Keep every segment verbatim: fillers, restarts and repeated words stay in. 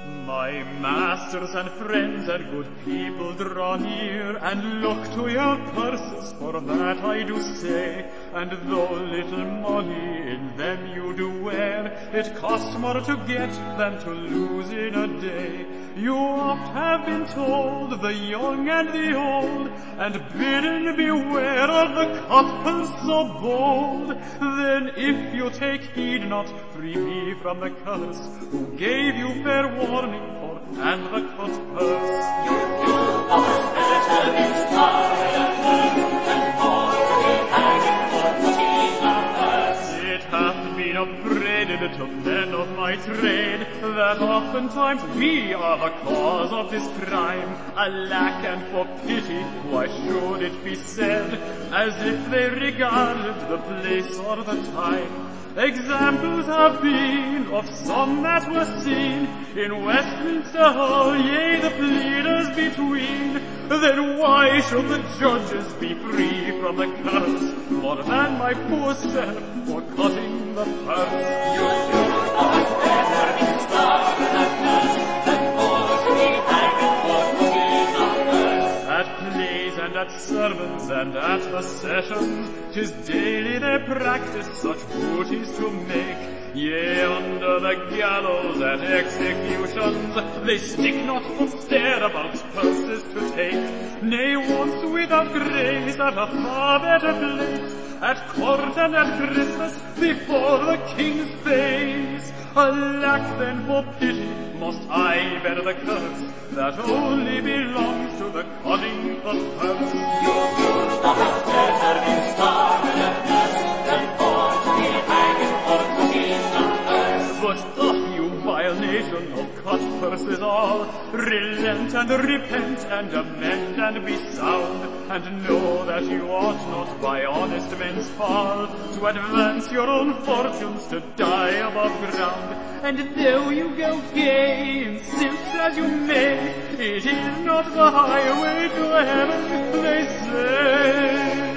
My masters and friends and good people, draw near and look to your purses, for that I do say. And though little money in them you do wear, it costs more to get than to lose in a day. You oft have been told, the young and the old, and bidden beware of the couples so bold. Then if you take heed not, free me from the curse, who gave you fair warning for and the cut purse. You do us better this time, and more to be hanged for putting a purse. It hath been upbraided to men of my trade, that oftentimes we are the cause of this crime. Alack, and for pity, why should it be said, as if they regarded the place or the time? Examples have been of some that were seen in Westminster Hall, yea, the pleaders between. Then why should the judges be free from the curse, more than my poor self for cutting the purse? You do us better in star and nurse, than more to be hanged for putting a purse. At plays and at sermons and at the sessions, 'tis daily their practice such booties to make. Yea, under the gallows at executions, they stick not for stare-abouts purses to take. Nay, once without grace at a far better place, at court and at Christmas before the king's face. Alack, then for pity must I bear the curse that only belongs to the cutting of purse. You do us better in star and nurse, than more to be hanged for putting a purse. But doth you vile nation of cut purses all, relent and repent and amend and be sound, and know that you ought not by honest men's fall to advance your own fortunes to die above ground. And though you go gay in silks as you may, it is not the highway to heaven, they say.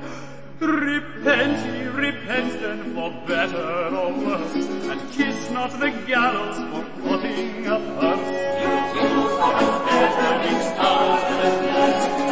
Repent ye, repent then for better or worse, and kiss not the gallows for cutting a purse. You do us better in star and nurse,